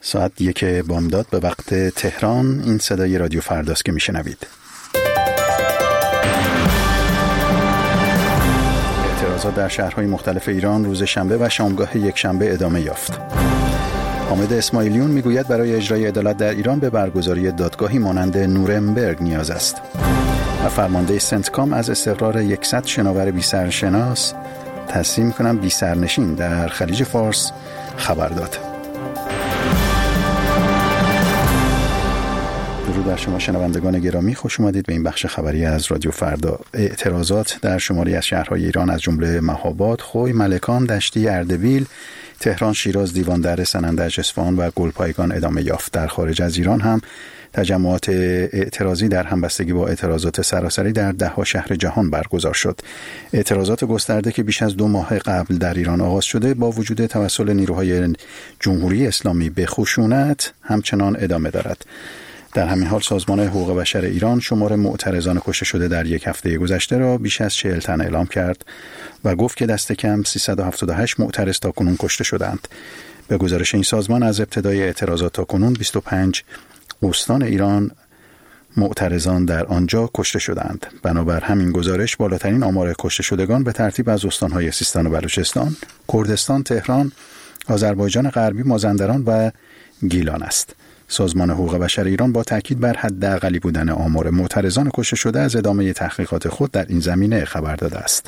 ساعت 1 بامداد به وقت تهران. این صدای رادیو فرداست که میشنوید. اعتراضات در شهرهای مختلف ایران روز شنبه و شامگاه یک شنبه ادامه یافت. حامد اسماعیلیون میگوید برای اجرای عدالت در ایران به برگزاری دادگاهی مانند نورنبرگ نیاز است. و فرمانده سنتکام از استقرار 100 شناور بی‌سرشناس بی‌سرنشین در خلیج فارس خبر داد. درود بر شما شنوندگان گرامی، خوش اومدید به این بخش خبری از رادیو فردا. اعتراضات در شماری از شهرهای ایران از جمله مهاباد، خوی، ملکان، دشتی، اردبیل، تهران، شیراز، دیواندر، سنندج، اصفهان و گلپایگان ادامه یافت. در خارج از ایران هم تجمعات اعتراضی در همبستگی با اعتراضات سراسری در 10 شهر جهان برگزار شد. اعتراضات گسترده که بیش از 2 ماه قبل در ایران آغاز شده با وجود توسل نیروهای جمهوری اسلامی به خشونت همچنان ادامه دارد. در همین حال سازمان حقوق بشر ایران شمار معترضان کشته شده در یک هفته گذشته را بیش از 40 تن اعلام کرد و گفت که دست کم 378 معترض تاکنون کشته شدند. به گزارش این سازمان از ابتدای اعتراضات تاکنون 25 استان ایران معترضان در آنجا کشته شدند. بنابر همین گزارش بالاترین آمار کشته شدگان به ترتیب از استان‌های سیستان و بلوچستان، کردستان، تهران، آذربایجان غربی، مازندران و گیلان است. سازمان حقوق بشر ایران با تاکید بر حداقلی بودن آمار معترضان کشته شده از ادامه تحقیقات خود در این زمینه خبر داده است.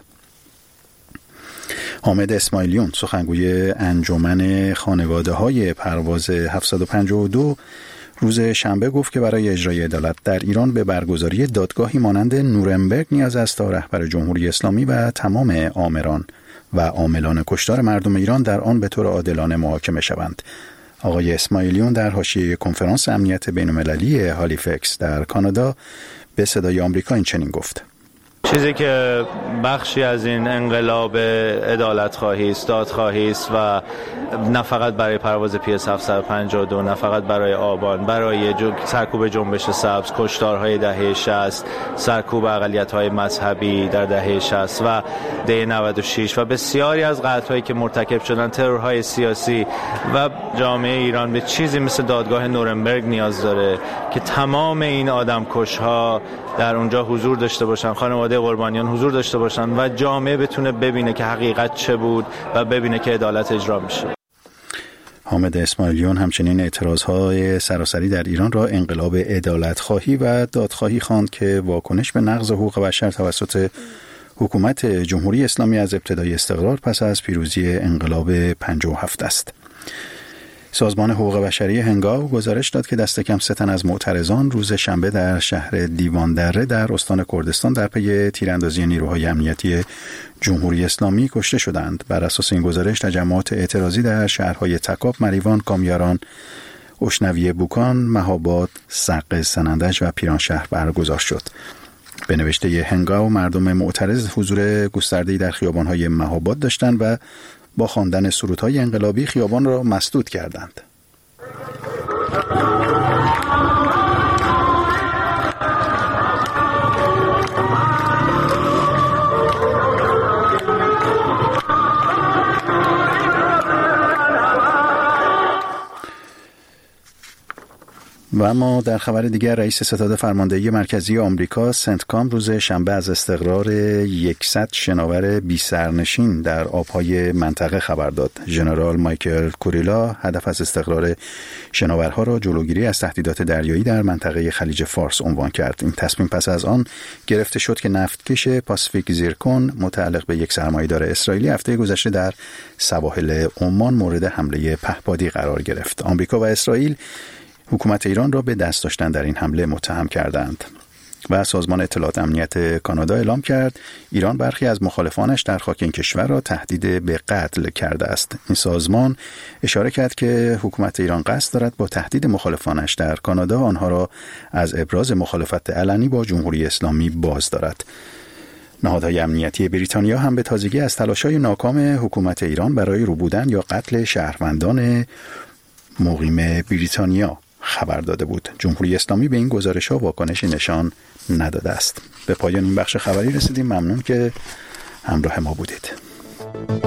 حامد اسماعیلیون سخنگوی انجمن خانواده‌های پرواز 752 روز شنبه گفت که برای اجرای عدالت در ایران به برگزاری دادگاهی مانند نورنبرگ نیاز است تا رهبر جمهوری اسلامی و تمام آمران و عاملان کشتار مردم ایران در آن به طور عادلانه محاکمه شوند. آقای اسماعیلیون در حاشیه کنفرانس امنیت بین‌المللی هالیفکس در کانادا به صدای آمریکا این چنین گفت: چیزی که بخشی از این انقلاب عدالت خواهی است، دادخواهی است و نه فقط برای پرواز PS 752، نه فقط برای آبان، برای سرکوب جنبش سبز، کشتارهای دهه 60، سرکوب اقلیت‌های مذهبی در دهه 60 و دهه 96 و بسیاری از قتل‌هایی که مرتکب شدن، ترورهای سیاسی و جامعه ایران به چیزی مثل دادگاه نورنبرگ نیاز داره که تمام این آدمکش‌ها در اونجا حضور داشته باشن، خانواده قربانیان حضور داشته باشن و جامعه بتونه ببینه که حقیقت چه بود و ببینه که عدالت اجرا میشه. حامد اسماعیلیون همچنین اعتراضهای سراسری در ایران را انقلاب عدالت خواهی و دادخواهی خواند که واکنش به نقض حقوق بشر توسط حکومت جمهوری اسلامی از ابتدای استقرار پس از پیروزی انقلاب 57 است. سازمان حقوق بشری هنگاو گزارش داد که دست کم 3 تن از معترضان روز شنبه در شهر دیواندره در استان کردستان در پی تیراندازی نیروهای امنیتی جمهوری اسلامی کشته شدند. بر اساس این گزارش تجمعات اعتراضی در شهرهای تکاب، مریوان، کامیاران، اشنویه، بوکان، مهاباد، سقه، سنندج و پیرانشهر برگزار شد. به نوشته هنگاو مردم معترض حضور گسترده‌ای در خیابان‌های مهاباد داشتند و با خواندن سرودهای انقلابی خیابان را مسدود کردند. و اما در خبر دیگر رئیس ستاد فرماندهی مرکزی آمریکا سنتکام روز شنبه از استقرار 100 شناور بی‌سرنشین در آبهای منطقه خبر داد. ژنرال مایکل کوریلا هدف از استقرار شناورها را جلوگیری از تهدیدات دریایی در منطقه خلیج فارس عنوان کرد. این تصمیم پس از آن گرفته شد که نفتکش پاسیفیک زیرکون متعلق به یک سرمایه‌دار اسرائیلی هفته گذشته در سواحل عمان مورد حمله پهپادی قرار گرفت. آمریکا و اسرائیل حکومت ایران را به دست داشتن در این حمله متهم کردند. و سازمان اطلاعات امنیت کانادا اعلام کرد ایران برخی از مخالفانش در خاک این کشور را تهدید به قتل کرده است. این سازمان اشاره کرد که حکومت ایران قصد دارد با تهدید مخالفانش در کانادا آنها را از ابراز مخالفت علنی با جمهوری اسلامی باز دارد. نهادهای امنیتی بریتانیا هم به تازگی از تلاش‌های ناکام حکومت ایران برای ربودن یا قتل شهروندان مقیم بریتانیا خبر داده بود. جمهوری اسلامی به این گزارش‌ها واکنشی نشان نداده است. به پایان این بخش خبری رسیدیم. ممنون که همراه ما بودید.